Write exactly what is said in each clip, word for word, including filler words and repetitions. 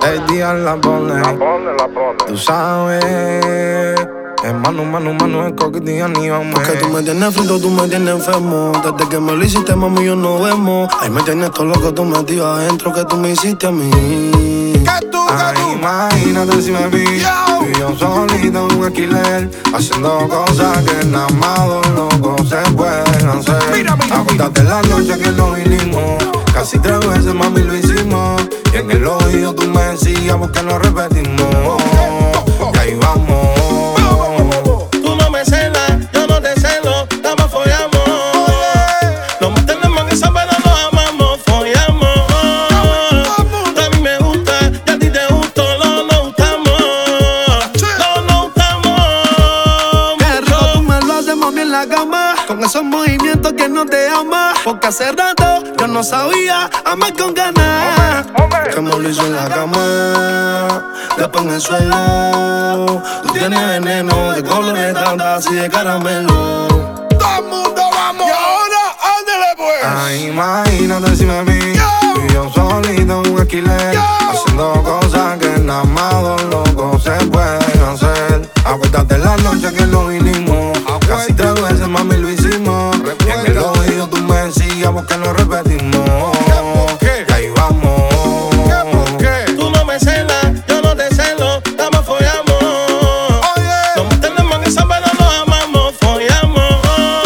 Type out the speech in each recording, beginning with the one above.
seis días la pone, La pone, la pone. tú sabes. Es mano, mano, mano, es coquetilla ni vamos. Porque tú me tienes frito, tú me tienes enfermo. Desde que me lo hiciste, mami, yo no vemos. Ahí me tienes todo loco, tú metido adentro que tú me hiciste a mí. Que tú, que Ay, tú. imagínate si me vi Yo. y yo solito en un alquiler, haciendo cosas que nada más dos locos se pueden hacer. Mira, mira, Acuérdate la noche que lo vinimos, casi tres veces mami lo hicimos. Y en el oído tú me decías porque lo repetimos. Y ahí vamos. Tú no me celas, yo no te celo, nada más follamos. No me tenemos en esa vela, nos amamos, follamos. A mí me gusta, y a ti te gusta, no nos gustamos. No nos gustamos. Qué rico tú me lo haces, mami, en la cama. Con esos movimientos que no te ama. Porque hace rato yo no sabía amar con ganas. Que me lo hizo en la cama, después en el suelo. Tú tienes veneno de colores tantas así de caramelo. Todo el mundo vamos. Y ahora, ándale pues. Ay, imagínate si me vi Yo. y yo solito en un alquiler, Yo. haciendo cosas que nada más dos locos se pueden hacer. Acuérdate la noche que lo vinimos, casi tres veces mami lo hicimos. Y en el oído tú me decías porque lo repetimos. ¿Por qué? Y ahí vamos. ¿Qué, por qué? Tú no me celas, yo no te celo, nada más follamos. Oye. No me tenemos en esa vela, nos amamos, follamos.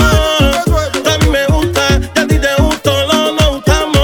A mí me gusta, y a ti te gusta, no nos gustamos.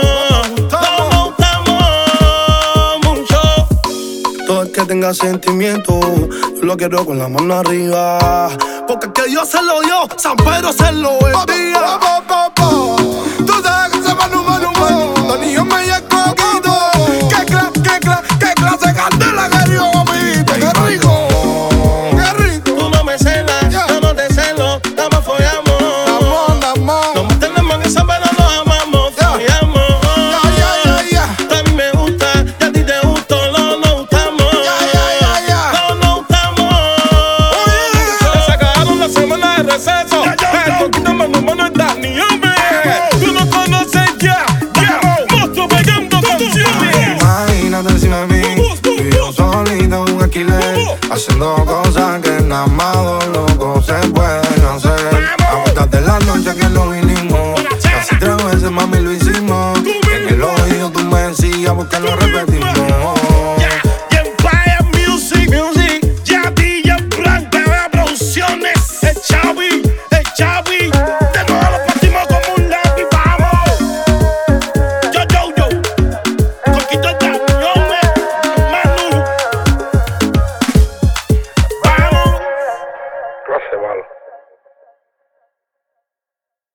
No nos gustamos mucho. Todo el que tenga sentimiento, yo lo quiero con la mano arriba. Porque que Dios se lo dio, San Pedro se lo envía. Pa, pa, pa, pa. Tú sabes que se manu, manu, manu. Los niños me llegan coquito. Qué clase, qué clase, qué clase de candela que dio, amiguito. Qué rico, qué rico. Tú no me celas, yo no te celo, nada más follamos. Amor, amor. No me tenemos en esa vela, nos amamos, Ya. follamos. Ya, ya, ya, ya. A mí me gusta, y a ti te gusta, no nos gustamos. Ya, ya, ya, ya. No nos gustamos. Oye. Se acabaron la semana de receso. El coquito mano mano está ni hombre. Tú no conoces ya, ya. Monstruo pegando canciones. Imagínate si me vi y yo solito en un alquiler, haciendo cosas que nada más dos locos se pueden hacer. Acuérdate la noche que lo vinimos, casi tres veces mami lo hicimos. Y en el oído tú me decías porque lo repetimos.